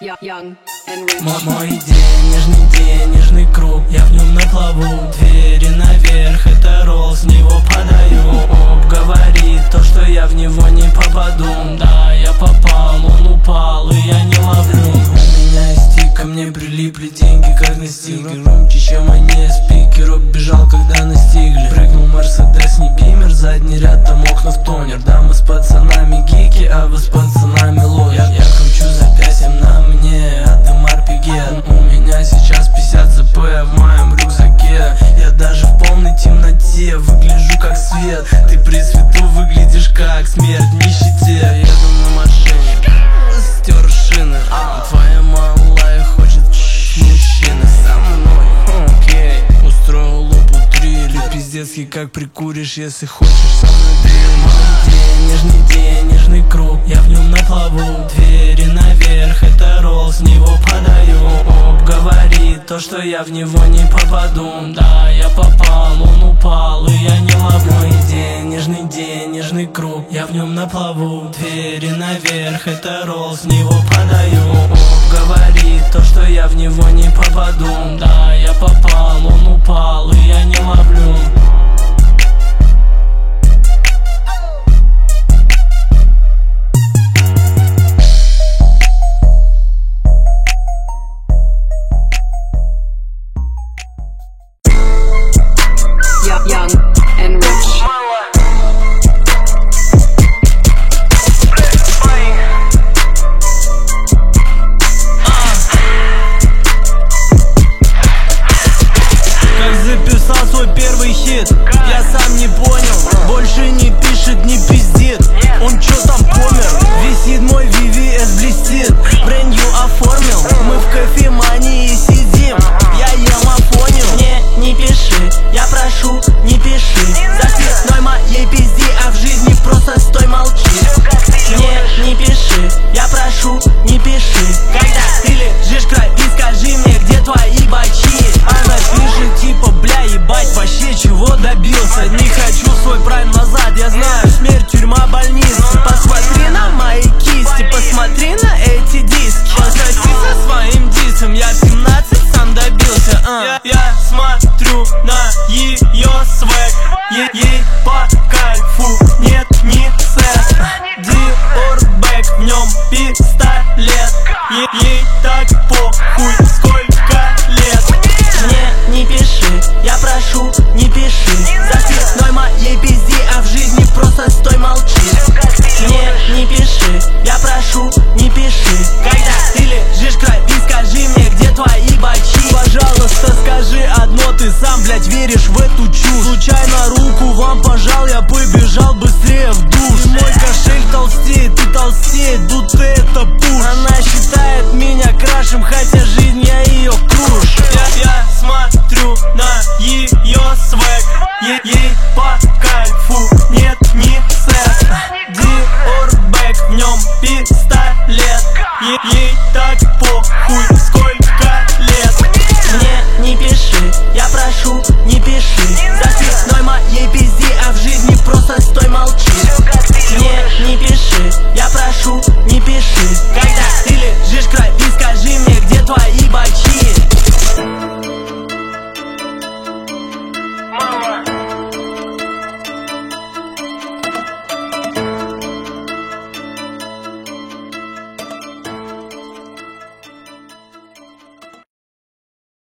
Мой денежный круг, я в нем на плаву. Двери наверх, это ролл, с него подаю. Оп, говорит то, что я в него не попаду. Да, я попал, он упал, и я не ловлю. У меня стик, ко мне прилипли деньги, как на стикер. Громче, чем они, спикер бежал, когда настигли. Прыгнул Мерседес, не бимер, задний ряд, там окна в тонер. Да, мы с пацанами гики, а вы с пацанами лохи. Я кручу запястьем на мне, а ты марпиген. У меня сейчас 50 ЗП в моем рюкзаке. Я даже в полной темноте выгляжу как свет. Ты при свету выглядишь как смерть в нищете. Еду на машине, стер шины, а твоя малая хочет мужчины со мной. Окей, устроил лопу триллер. Ты пиздецкий, как прикуришь, если хочешь со мной дриль. Денежный круг, я в нем на плаву. Двери наверх, это ролл, с него подаю. Оп, говорит то, что я в него не попаду. Да, я попал, он упал, и я не ловлю. Денежный круг, я в нем на плаву. Двери наверх, это ролл, с него подаю. Оп, говорит то, что я в него не попаду. Да, я попал, он упал, и я не ловлю. Young and rich. Как записал свой первый хит, я сам не понял. Больше не пишет, не пиздит. Он чё там помер? Висит мой VVS, блестит. Брендью оформил. Мы в кофемании сидим. Я ем афонил. Не пиши, я прошу, не пиши. За спиной моей пизди, а в жизни просто стой, молчи. Не пиши, я прошу, не пиши. Когда ты лежишь в крови, скажи мне, где твои бачи. Она пишет типа, бля, ебать, вообще чего добился. Не хочу свой прайм назад, я знаю, смерть, тюрьма, больница. Посмотри на мои кисти, посмотри на эти диски. Пососи со своим дисом, я в 17 сам добился. Я смотрю на ее свек, ей по кайфу, нет, не секс. Диорбэк, в нем пистолет, ей так похуй, сколько лет. Не пиши, я прошу, не пиши. За спиной моей пизди, а в жизни просто стой, молчи. Не пиши, я прошу, не пиши. Когда ты лежишь в крови, скажи мне, где твои бачи. Пожалуйста, скажи одно, ты сам, блядь, веришь в эту чушь. Случайно руку вам пожал, я побежал быстрее в душ. Мой кошель толстеет, ты толстеет, будто это пуш. Она считает меня крашем, хотя жизнь я ее круш. Я смотрю на ее свек, ей по кайфу, нет, не секс. Диорбэк, в нем пистолет, ей так похуй, сколько лет. Не пиши, я прошу, не пиши.